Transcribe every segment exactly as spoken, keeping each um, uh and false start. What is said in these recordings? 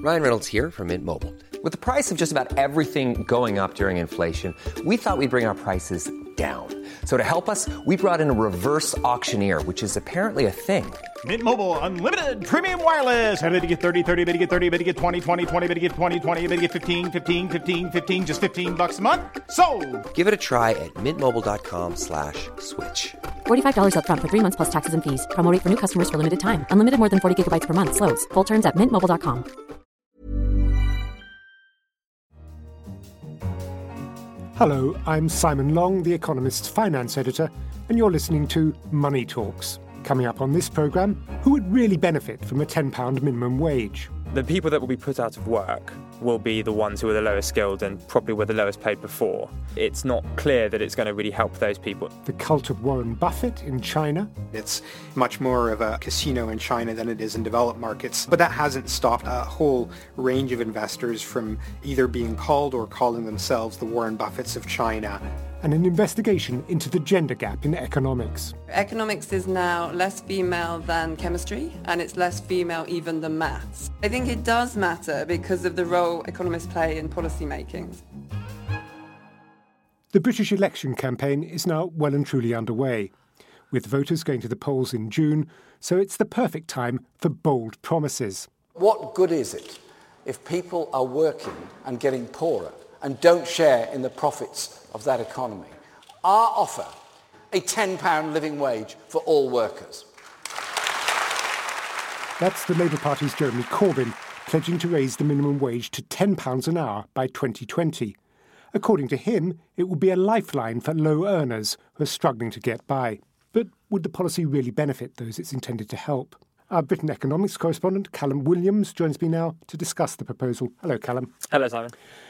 Ryan Reynolds here from Mint Mobile. With the price of just about everything going up during inflation, we thought we'd bring our prices down. So to help us, we brought in a reverse auctioneer, which is apparently a thing. Mint Mobile Unlimited Premium Wireless. How to get thirty, thirty, how to get thirty, how to get twenty, twenty, twenty, how to get twenty, twenty, how to get fifteen, fifteen, fifteen, fifteen, just fifteen bucks a month? Sold! Give it a try at mintmobile.com slash switch. forty-five dollars up front for three months plus taxes and fees. Promo rate for new customers for limited time. Unlimited more than forty gigabytes per month. Slows full terms at mint mobile dot com. Hello, I'm Simon Long, The Economist's finance editor, and you're listening to Money Talks. Coming up on this programme, who would really benefit from a ten pound minimum wage? The people that will be put out of work will be the ones who are the lowest skilled and probably were the lowest paid before. It's not clear that it's going to really help those people. The cult of Warren Buffett in China. It's much more of a casino in China than it is in developed markets. But that hasn't stopped a whole range of investors from either being called or calling themselves the Warren Buffetts of China. And an investigation into the gender gap in economics. Economics is now less female than chemistry, and it's less female even than maths. I think it does matter because of the role economists play in policy making. The British election campaign is now well and truly underway, with voters going to the polls in June, so it's the perfect time for bold promises. What good is it if people are working and getting poorer and don't share in the profits of that economy? Our offer, a ten pound living wage for all workers. That's the Labour Party's Jeremy Corbyn pledging to raise the minimum wage to ten pounds an hour by twenty twenty. According to him, it will be a lifeline for low earners who are struggling to get by. But would the policy really benefit those it's intended to help? Our Britain economics correspondent, Callum Williams, joins me now to discuss the proposal. Hello, Callum. Hello, Simon.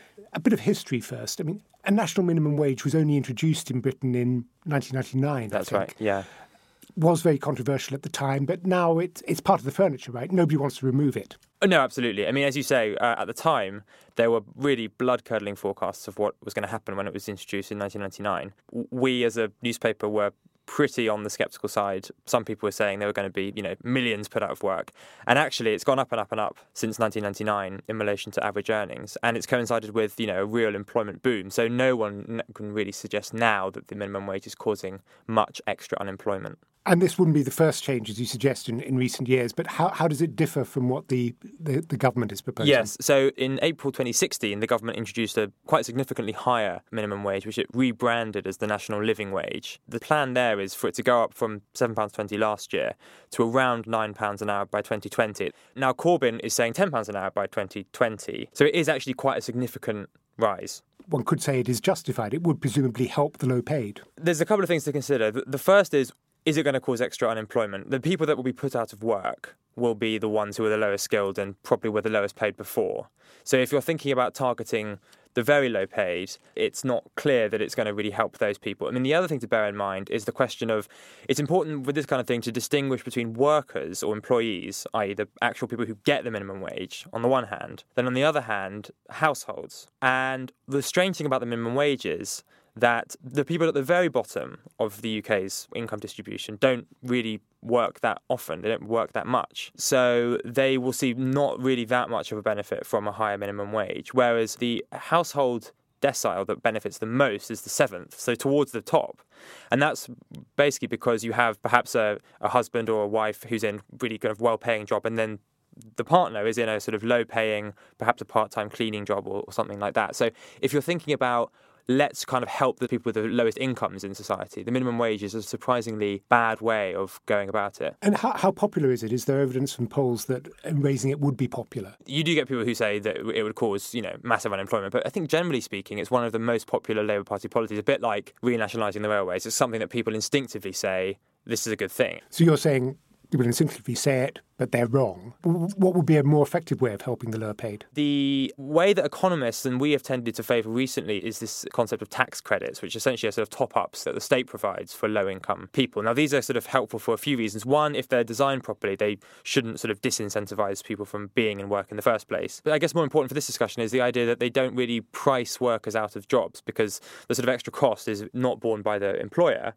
A bit of history first. I mean, a national minimum wage was only introduced in Britain in nineteen ninety-nine. That's I think. right, yeah. Was very controversial at the time, but now it, it's part of the furniture, right? Nobody wants to remove it. Oh, no, absolutely. I mean, as you say, uh, at the time, there were really blood-curdling forecasts of what was going to happen when it was introduced in nineteen ninety-nine. We, as a newspaper, were pretty on the sceptical side. Some people were saying there were going to be, you know, millions put out of work. And actually, it's gone up and up and up since nineteen ninety-nine in relation to average earnings. And it's coincided with, you know, a real employment boom. So no one can really suggest now that the minimum wage is causing much extra unemployment. And this wouldn't be the first change, as you suggest, in, in recent years. But how, how does it differ from what the, the, the government is proposing? Yes. So in April twenty sixteen, the government introduced a quite significantly higher minimum wage, which it rebranded as the National Living Wage. The plan there is for it to go up from seven pounds twenty last year to around nine pounds an hour by twenty twenty. Now, Corbyn is saying ten pounds an hour by twenty twenty. So it is actually quite a significant rise. One could say it is justified. It would presumably help the low paid. There's a couple of things to consider. The first is, is it going to cause extra unemployment? The people that will be put out of work will be the ones who are the lowest skilled and probably were the lowest paid before. So if you're thinking about targeting the very low paid, it's not clear that it's going to really help those people. I mean, the other thing to bear in mind is the question of, it's important with this kind of thing to distinguish between workers or employees, that is the actual people who get the minimum wage, on the one hand, then on the other hand, households. And the strange thing about the minimum wage is that the people at the very bottom of the U K's income distribution don't really work that often. They don't work that much. So they will see not really that much of a benefit from a higher minimum wage, whereas the household decile that benefits the most is the seventh, so towards the top. And that's basically because you have perhaps a, a husband or a wife who's in really kind of well-paying job, and then the partner is in a sort of low-paying, perhaps a part-time cleaning job or, or something like that. So if you're thinking about let's kind of help the people with the lowest incomes in society, the minimum wage is a surprisingly bad way of going about it. And how, how popular is it? Is there evidence from polls that raising it would be popular? You do get people who say that it would cause, you know, massive unemployment. But I think generally speaking, it's one of the most popular Labour Party policies, a bit like renationalising the railways. It's something that people instinctively say, this is a good thing. So you're saying people instinctively say it, but they're wrong. What would be a more effective way of helping the lower paid? The way that economists and we have tended to favour recently is this concept of tax credits, which essentially are sort of top-ups that the state provides for low-income people. Now, these are sort of helpful for a few reasons. One, if they're designed properly, they shouldn't sort of disincentivise people from being in work in the first place. But I guess more important for this discussion is the idea that they don't really price workers out of jobs, because the sort of extra cost is not borne by the employer,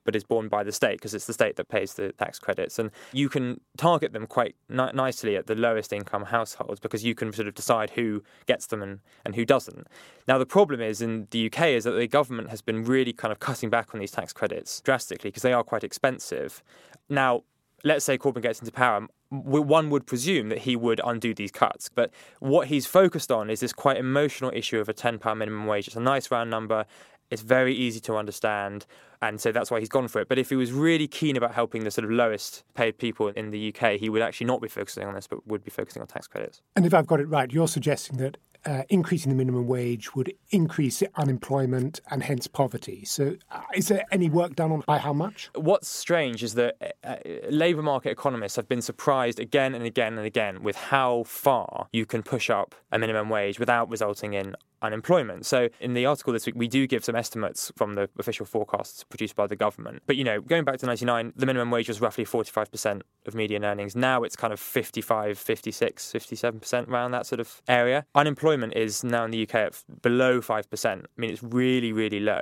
but is borne by the state because it's the state that pays the tax credits. And you can target them quite ni- nicely at the lowest income households because you can sort of decide who gets them and, and who doesn't. Now, the problem is in the U K is that the government has been really kind of cutting back on these tax credits drastically because they are quite expensive. Now, let's say Corbyn gets into power, one would presume that he would undo these cuts. But what he's focused on is this quite emotional issue of a ten pounds minimum wage. It's a nice round number. It's very easy to understand. And so that's why he's gone for it. But if he was really keen about helping the sort of lowest paid people in the U K, he would actually not be focusing on this, but would be focusing on tax credits. And if I've got it right, you're suggesting that uh, increasing the minimum wage would increase unemployment and hence poverty. So uh, is there any work done on by how much? What's strange is that uh, labour market economists have been surprised again and again and again with how far you can push up a minimum wage without resulting in unemployment. So in the article this week, we do give some estimates from the official forecasts produced by the government. But, you know, going back to ninety-nine, the minimum wage was roughly forty-five percent of median earnings. Now it's kind of fifty-five, fifty-six, fifty-seven percent around that sort of area. Unemployment is now in the U K at below five percent. I mean, it's really, really low.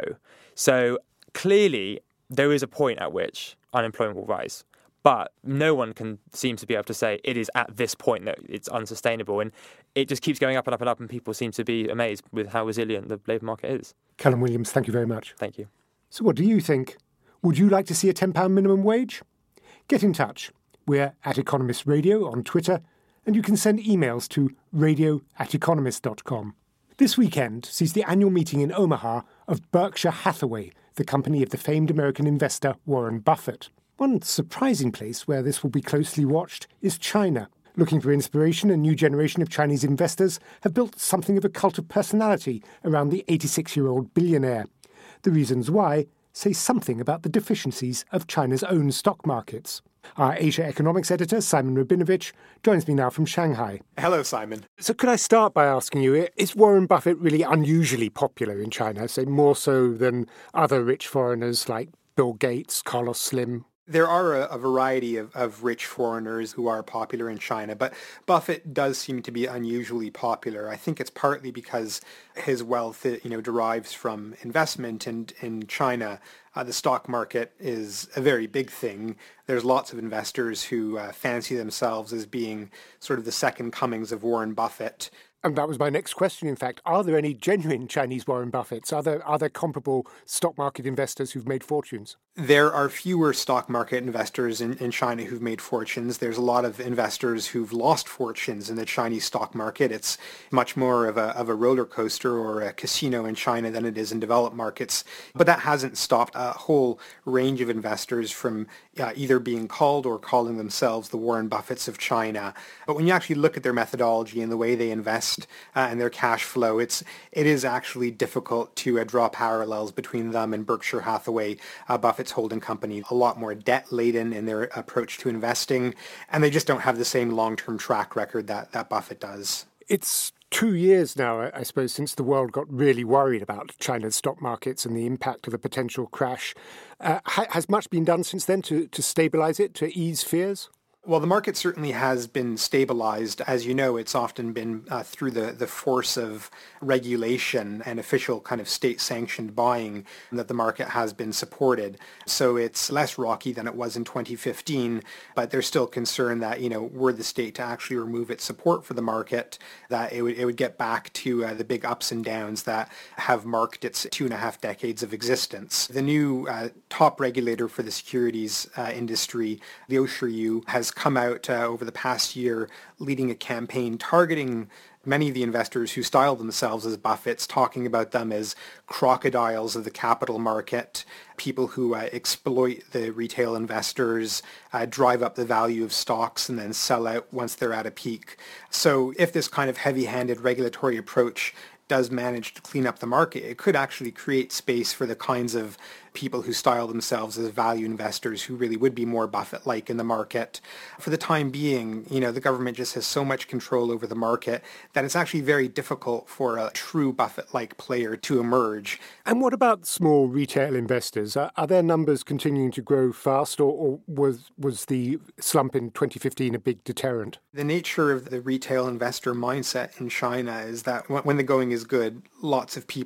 So clearly there is a point at which unemployment will rise. But no one can seem to be able to say it is at this point that it's unsustainable. And it just keeps going up and up and up, and people seem to be amazed with how resilient the labour market is. Callum Williams, thank you very much. Thank you. So what do you think? Would you like to see a ten pounds minimum wage? Get in touch. We're at Economist Radio on Twitter, and you can send emails to radio at economist dot com. This weekend sees the annual meeting in Omaha of Berkshire Hathaway, the company of the famed American investor Warren Buffett. One surprising place where this will be closely watched is China. Looking for inspiration, a new generation of Chinese investors have built something of a cult of personality around the eighty-six-year-old billionaire. The reasons why say something about the deficiencies of China's own stock markets. Our Asia economics editor, Simon Rabinovich, joins me now from Shanghai. Hello, Simon. So could I start by asking you, is Warren Buffett really unusually popular in China, say more so than other rich foreigners like Bill Gates, Carlos Slim? There are a, a variety of, of rich foreigners who are popular in China, but Buffett does seem to be unusually popular. I think it's partly because his wealth, you know, derives from investment, and in China, uh, the stock market is a very big thing. There's lots of investors who uh, fancy themselves as being sort of the second comings of Warren Buffett. And that was my next question, in fact. Are there any genuine Chinese Warren Buffetts? Are there, are there comparable stock market investors who've made fortunes? There are fewer stock market investors in, in China who've made fortunes. There's a lot of investors who've lost fortunes in the Chinese stock market. It's much more of a, of a roller coaster or a casino in China than it is in developed markets. But that hasn't stopped a whole range of investors from uh, either being called or calling themselves the Warren Buffetts of China. But when you actually look at their methodology and the way they invest uh, and their cash flow, it's, it is actually difficult to uh, draw parallels between them and Berkshire Hathaway. Uh, Buffett holding company, a lot more debt-laden in their approach to investing, and they just don't have the same long-term track record that, that Buffett does. It's two years now, I suppose, since the world got really worried about China's stock markets and the impact of a potential crash. Uh, ha- has much been done since then to, to stabilise it, to ease fears? Well, the market certainly has been stabilized. As you know, it's often been uh, through the, the force of regulation and official kind of state-sanctioned buying that the market has been supported. So it's less rocky than it was in twenty fifteen, but there's still concern that, you know, were the state to actually remove its support for the market, that it would, it would get back to uh, the big ups and downs that have marked its two and a half decades of existence. The new uh, top regulator for the securities uh, industry, the O S R U, has come out uh, over the past year leading a campaign targeting many of the investors who style themselves as Buffetts, talking about them as crocodiles of the capital market, people who uh, exploit the retail investors, uh, drive up the value of stocks and then sell out once they're at a peak. So if this kind of heavy-handed regulatory approach does manage to clean up the market, it could actually create space for the kinds of people who style themselves as value investors who really would be more Buffett-like in the market. For the time being, you know, the government just has so much control over the market that it's actually very difficult for a true Buffett-like player to emerge. And what about small retail investors? Are, are their numbers continuing to grow fast, or, or was was the slump in twenty fifteen a big deterrent? The nature of the retail investor mindset in China is that when the going is good, lots of people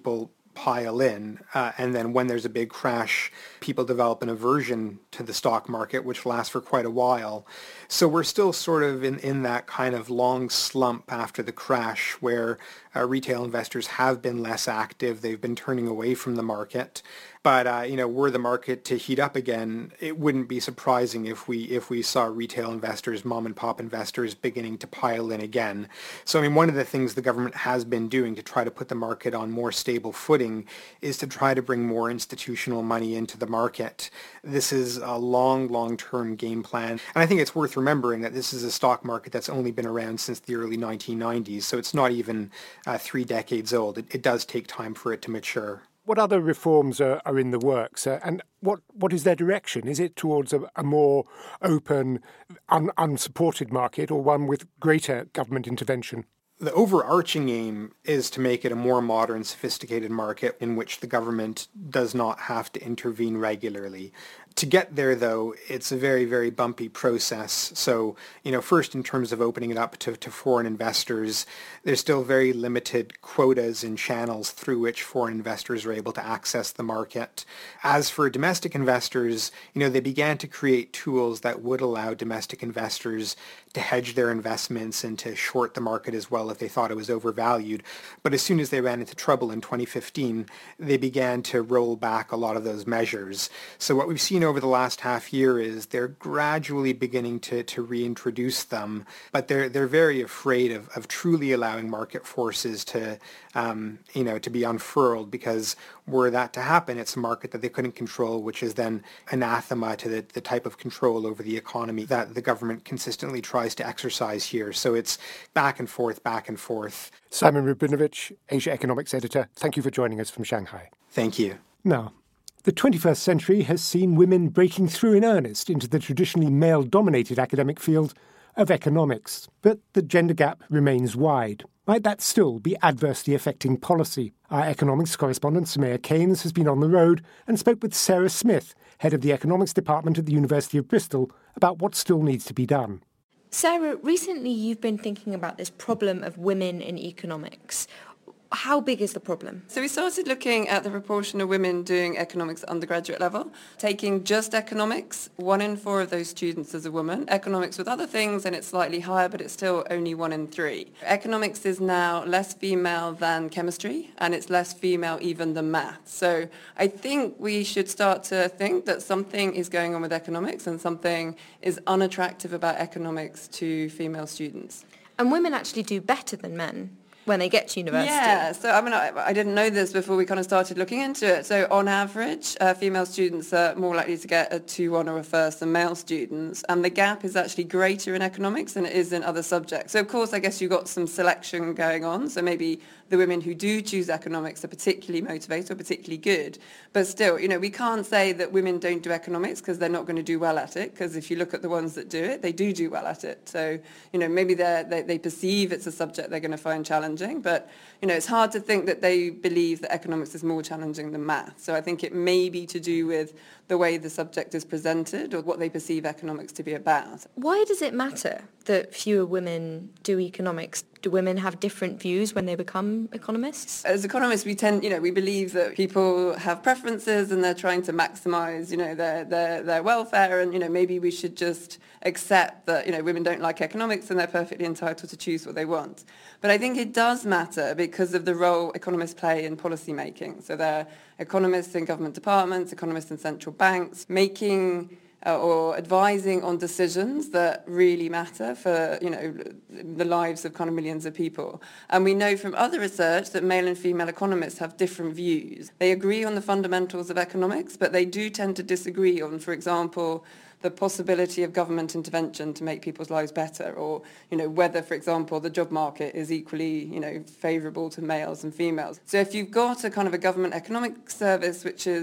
pile in. Uh, and then when there's a big crash, people develop an aversion to the stock market, which lasts for quite a while. So we're still sort of in, in that kind of long slump after the crash where uh, retail investors have been less active. They've been turning away from the market. But, uh, you know, were the market to heat up again, it wouldn't be surprising if we if we saw retail investors, mom and pop investors beginning to pile in again. So, I mean, one of the things the government has been doing to try to put the market on more stable footing is to try to bring more institutional money into the market. This is a long, long-term game plan. And I think it's worth remembering that this is a stock market that's only been around since the early nineteen nineties. So it's not even uh, three decades old. It, it does take time for it to mature. What other reforms are, are in the works, uh, and what, what is their direction? Is it towards a, a more open, un, unsupported market, or one with greater government intervention? The overarching aim is to make it a more modern, sophisticated market in which the government does not have to intervene regularly. To get there, though, it's a very, very bumpy process. So, you know, first in terms of opening it up to, to foreign investors, there's still very limited quotas and channels through which foreign investors are able to access the market. As for domestic investors, you know, they began to create tools that would allow domestic investors to hedge their investments and to short the market as well if they thought it was overvalued. But as soon as they ran into trouble in twenty fifteen, they began to roll back a lot of those measures. So what we've seen over the last half year is they're gradually beginning to, to reintroduce them, but they're they're very afraid of, of truly allowing market forces to um, you know to be unfurled, because were that to happen, it's a market that they couldn't control, which is then anathema to the, the type of control over the economy that the government consistently tries to exercise here. So it's back and forth, back and forth. Simon Rabinovich, Asia Economics Editor, thank you for joining us from Shanghai. Thank you. Now, the twenty-first century has seen women breaking through in earnest into the traditionally male-dominated academic field of economics. But the gender gap remains wide. Might that still be adversely affecting policy? Our economics correspondent, Samaya Keynes, has been on the road and spoke with Sarah Smith, head of the economics department at the University of Bristol, about what still needs to be done. Sarah, recently you've been thinking about this problem of women in economics. How big is the problem? So we started looking at the proportion of women doing economics at undergraduate level. Taking just economics, one in four of those students is a woman. Economics with other things, and it's slightly higher, but it's still only one in three. Economics is now less female than chemistry, and it's less female even than math. So I think we should start to think that something is going on with economics and something is unattractive about economics to female students. And women actually do better than men when they get to university. Yeah, so I mean, I, I didn't know this before we kind of started looking into it. So on average, uh, female students are more likely to get a two one or a first than male students, and the gap is actually greater in economics than it is in other subjects. So of course, I guess you've got some selection going on, so maybe the women who do choose economics are particularly motivated or particularly good. But still, you know, we can't say that women don't do economics because they're not going to do well at it, because if you look at the ones that do it, they do do well at it. So, you know, maybe they're, they they perceive it's a subject they're going to find challenging, but, you know, it's hard to think that they believe that economics is more challenging than math. So I think it may be to do with the way the subject is presented or what they perceive economics to be about. Why does it matter that fewer women do economics? Do women have different views when they become economists? As economists, we tend, you know, we believe that people have preferences and they're trying to maximise, you know, their, their, their welfare, and, you know, maybe we should just accept that, you know, women don't like economics and they're perfectly entitled to choose what they want. But I think it does matter because of the role economists play in policy making. So they're economists in government departments, economists in central banks, making Uh, or advising on decisions that really matter for, you know, the lives of kind of millions of people. And we know from other research that male and female economists have different views. They agree on the fundamentals of economics, but they do tend to disagree on, for example, the possibility of government intervention to make people's lives better, or, you know, whether, for example, the job market is equally, you know, favourable to males and females. So if you've got a kind of a government economic service which is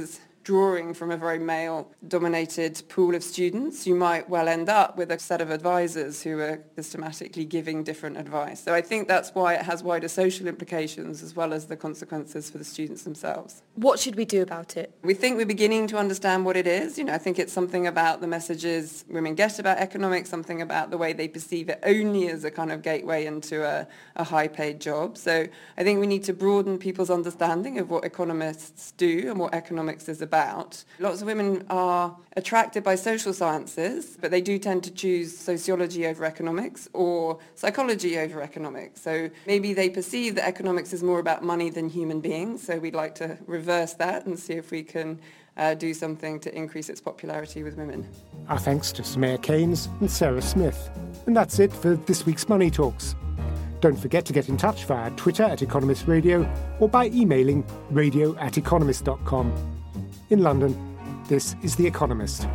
drawing from a very male-dominated pool of students, you might well end up with a set of advisors who are systematically giving different advice. So I think that's why it has wider social implications as well as the consequences for the students themselves. What should we do about it? We think we're beginning to understand what it is. You know, I think it's something about the messages women get about economics, something about the way they perceive it only as a kind of gateway into a, a high-paid job. So I think we need to broaden people's understanding of what economists do and what economics is about. Lots of women are attracted by social sciences, but they do tend to choose sociology over economics or psychology over economics. So maybe they perceive that economics is more about money than human beings. So we'd like to reverse that and see if we can uh, do something to increase its popularity with women. Our thanks to Samaya Keynes and Sarah Smith. And that's it for this week's Money Talks. Don't forget to get in touch via Twitter at Economist Radio or by emailing radio at economist dot com. In London, this is The Economist.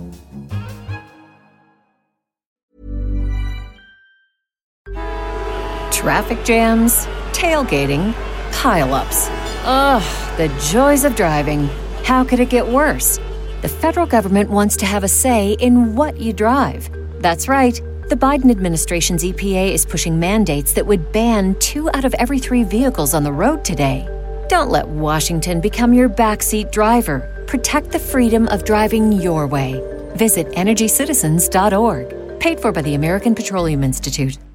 Traffic jams, tailgating, pile-ups. Ugh, the joys of driving. How could it get worse? The federal government wants to have a say in what you drive. That's right. The Biden administration's E P A is pushing mandates that would ban two out of every three vehicles on the road today. Don't let Washington become your backseat driver. Protect the freedom of driving your way. Visit energy citizens dot org. Paid for by the American Petroleum Institute.